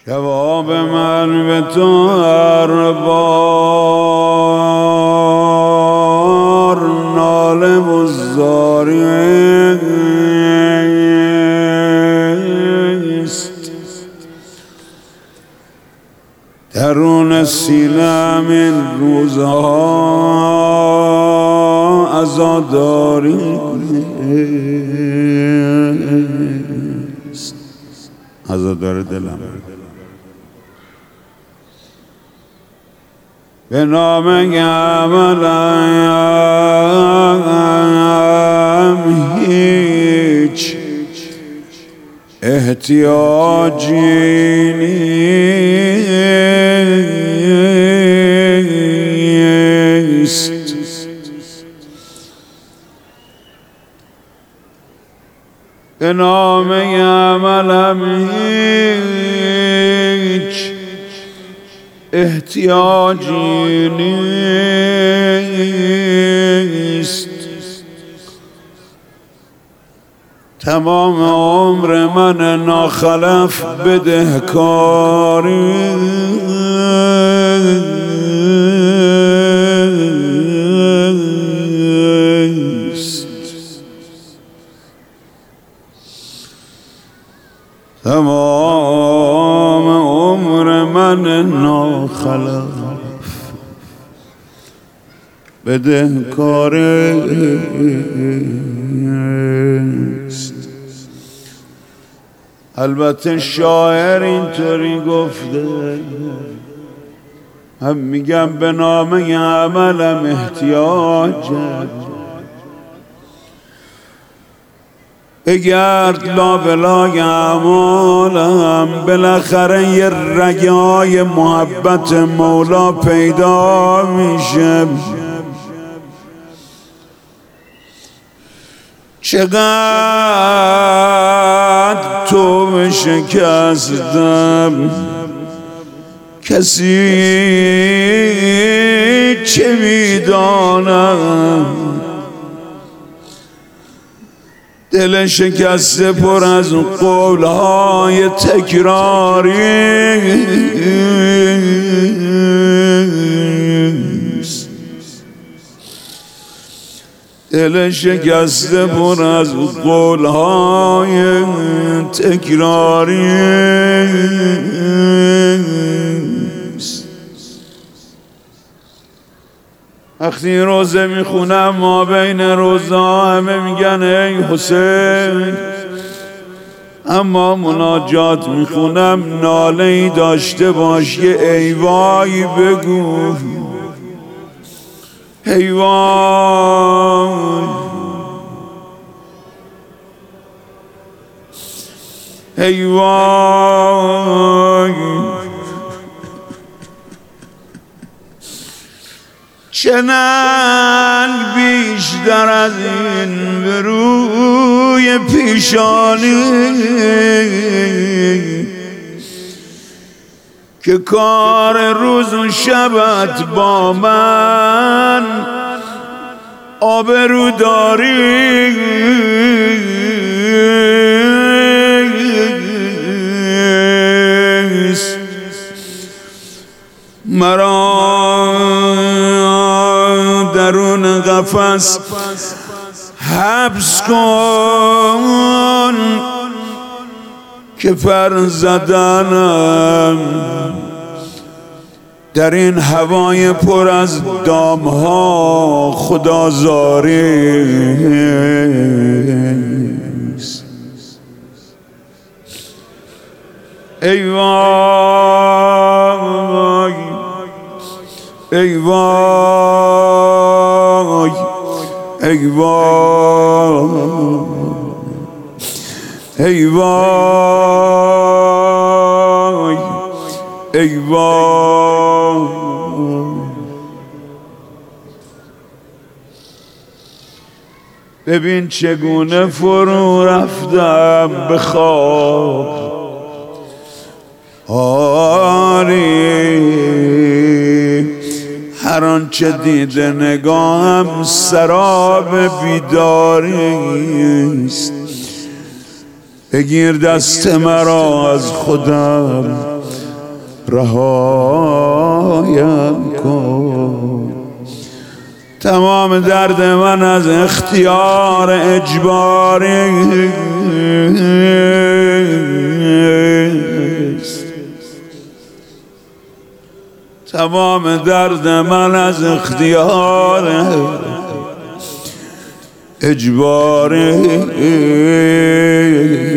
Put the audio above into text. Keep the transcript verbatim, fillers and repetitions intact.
جواب من به تو هر بار ناله و زاری است. درون سینه‌ام این روزها عزاداری است. عزادار دلم به نام عملم هیچ احتیاجی نیست. به نام عملم هیچ احتیاجی نیست. تمام عمر من ناخلف بدهکاری است. تمام عمر من ناخلف بدهکاری است. البته شاعر اینطوری گفته، هم میگم به نام عملم احتیاجه. بگرد لابلای اعمالم، بالاخره یه رگای محبت مولا پیدا میشه. چقدر تو شکستم، کسی چه میداند. دل شکسته پر از قولهای تکراری است. دل شکسته پر از قولهای تکراری است. وقتی روزه میخونم ما بین روزا همه میگن ای حسین، اما مناجات میخونم ناله ای داشته باش که ای وای بگو، ای وای، ای وای. چه ننگ بیشتر از این به روی پیشانی که کار روز و شبت با من آبرو داری. مرا درون قفس حبس کن که پر زدنم در این هوای پر از دامها خدازاری است. ای وای، ای وای، ای وای، ای وای، ای وای. ببین چگونه فرو رفتم به خواب. آری هر آنچه دیده نگاهم سراب بیداری است. بگیر دست مرا از خودم، رهایم کن. تمام درد من از اختیار اجباری است. تمام درد من از اختیار اجباری